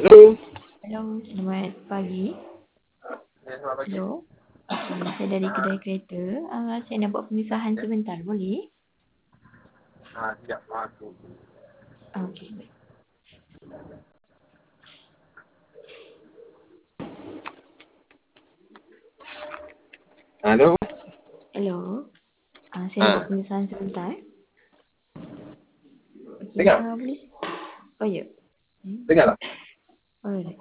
Hello. Hello, selamat pagi. Selamat pagi. Hello. Okey, saya dari kedai kereta. Saya nak buat pemisahan sebentar, boleh? Sekejap. Aku. Okey, baik. Hello. Hello. Saya nak buat Ha. pemisahan sebentar. Okey, Dengar. boleh? Oh, ya. Dengar tak? Alright.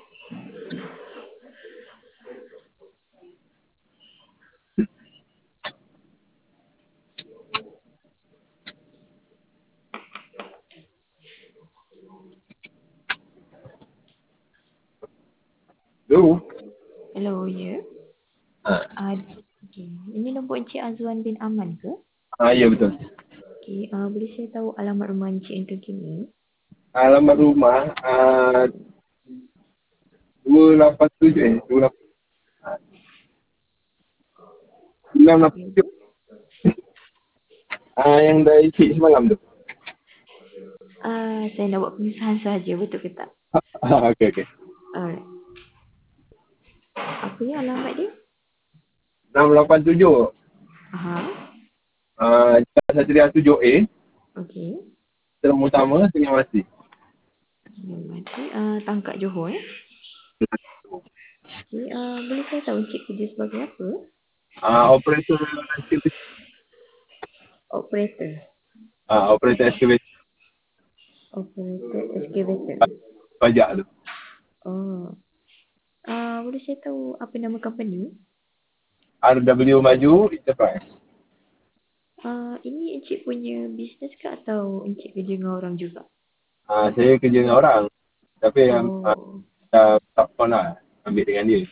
Hello. Hello, ya. Ha. Okey, ini nombor Encik Azwan bin Aman ke? Ya betul. Okey, boleh saya tahu alamat rumah Encik yang terkini? Alamat rumah 287 Ya. 987. Yang dari cik semalam tu. Saya nak buat pemisahan sahaja, betul ke tak? Okey. Alright. Apa ya alamat dia? 687. Aha. Jalan Satria 7A. Okey. Term utama Sungai Masih. Mati. Tangkak Johor. Okey, boleh saya tahu Encik kerja sebagai apa? Operator excavator. Operator. Operator excavator. Operator excavator. Pajak tu. Oh. Boleh saya tahu apa nama company? RW Maju Enterprise. Ini Encik punya bisnes ke atau Encik kerja dengan orang juga? Saya kerja dengan orang. Tapi Oh. tak pun lah ambil dengan dia.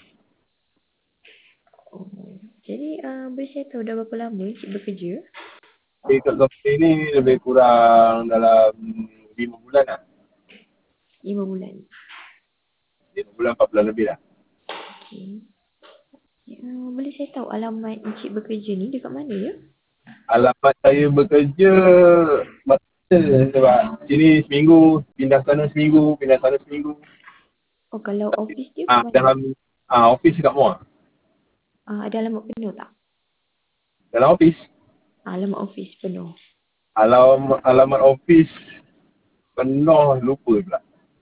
Oh. Jadi boleh saya tahu dah berapa lama Encik bekerja? Kat company ni lebih kurang dalam 5 bulan lah. 5 bulan. 5 bulan, 4 bulan lebih lah. Okey. Boleh saya tahu alamat Encik bekerja ni dekat mana ya? Alamat saya bekerja sebab sini seminggu, pindah sana seminggu. Oh, kalau office dia kat mana? Dalam office kat mall. Ada alamat penuh tak? Dalam office. Alamat office penuh. Alamat office penuh lupa pula.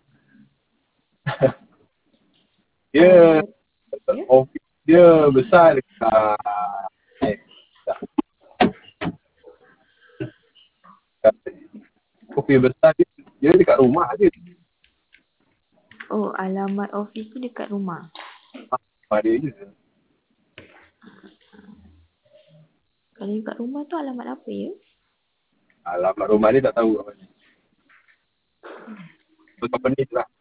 Dia Ya? office dia besar dekat office besar dia dekat rumah dia. Oh, alamat office tu dekat rumah. Rumah dia je. Kalau dekat rumah tu alamat apa ya? Alamat rumah dia tak tahu apa ni. Company tu lah.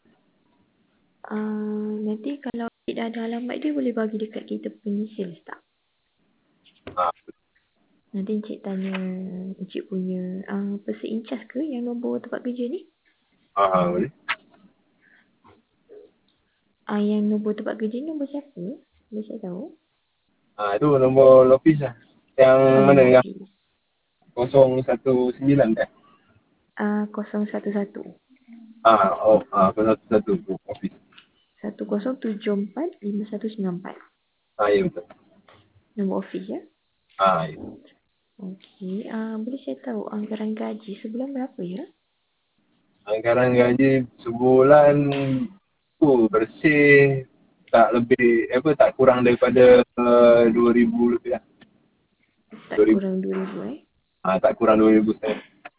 Nanti kalau tidak ada alamat dia boleh bagi dekat kita punya sales tak? Ah, Nanti Encik tanya Encik punya person in charge ke yang nombor tempat kerja ni? boleh. Yang nombor tempat kerja ni nombor siapa? Boleh saya tahu? Itu nombor office lah. Yang mana Nombor yang office. 019 kan? 011 011 office. 10745194. Ya betul. Nombor office ya? Ya. Okey. Boleh saya tahu anggaran gaji sebulan berapa ya? Anggaran gaji sebulan bersih tak lebih tak kurang daripada 2,000 lebih lah. Tak 2,000. kurang 2,000 Tak kurang 2,000 setengah.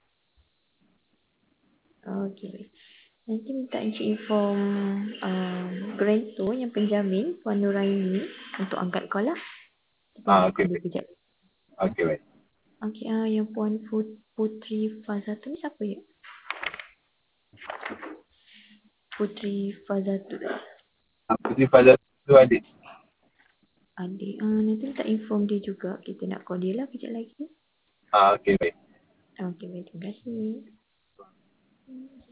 Okey. Nanti minta Encik inform Granto yang penjamin Puan Nuraini untuk angkat call lah. Kita nak Okey. call dia kejap. Okey baik. Okey, yang Puan Putri Fazatu ni siapa ya? Putri Fazatu. Putri Fazal tu adik. Adik. Nanti minta inform dia juga. Kita nak call dia lah kejap lagi. Okey baik. Okey, baik. Terima kasih.